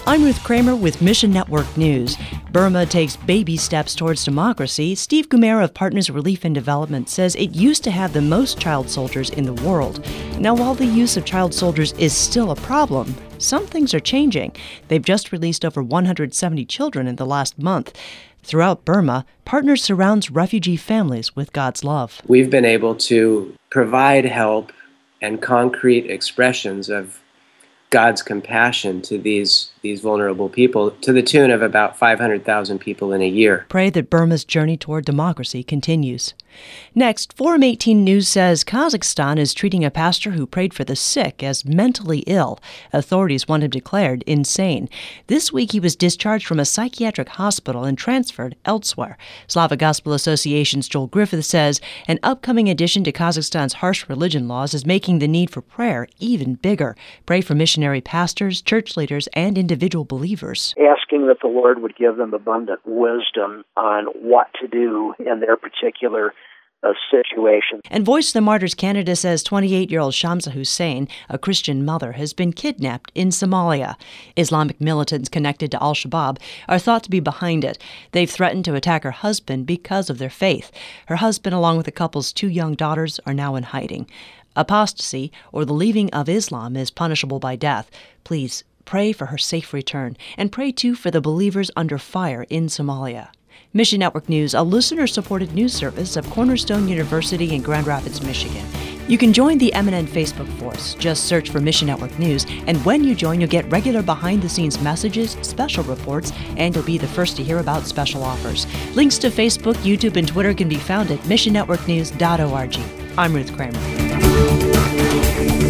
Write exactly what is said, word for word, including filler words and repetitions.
I'm Ruth Kramer with Mission Network News. Burma takes baby steps towards democracy. Steve Gumera of Partners Relief and Development says it used to have the most child soldiers in the world. Now, while the use of child soldiers is still a problem, some things are changing. They've just released over one hundred seventy children in the last month. Throughout Burma, Partners surrounds refugee families with God's love. We've been able to provide help and concrete expressions of God's compassion to these these vulnerable people to the tune of about five hundred thousand people in a year. Pray that Burma's journey toward democracy continues. Next, Forum eighteen News says Kazakhstan is treating a pastor who prayed for the sick as mentally ill. Authorities want him declared insane. This week he was discharged from a psychiatric hospital and transferred elsewhere. Slavic Gospel Association's Joel Griffith says an upcoming addition to Kazakhstan's harsh religion laws is making the need for prayer even bigger. Pray for missionary pastors, church leaders, and individual believers. Asking that the Lord would give them abundant wisdom on what to do in their particular uh, situation. And Voice of the Martyrs Canada says twenty-eight-year-old Shamsa Hussein, a Christian mother, has been kidnapped in Somalia. Islamic militants connected to al-Shabaab are thought to be behind it. They've threatened to attack her husband because of their faith. Her husband, along with the couple's two young daughters, are now in hiding. Apostasy, or the leaving of Islam, is punishable by death. Please pray for her safe return, and pray too for the believers under fire in Somalia. Mission Network News, a listener-supported news service of Cornerstone University in Grand Rapids, Michigan. You can join the M N N Facebook force. Just search for Mission Network News, and when you join, you'll get regular behind-the-scenes messages, special reports, and you'll be the first to hear about special offers. Links to Facebook, YouTube, and Twitter can be found at mission network news dot org. I'm Ruth Kramer.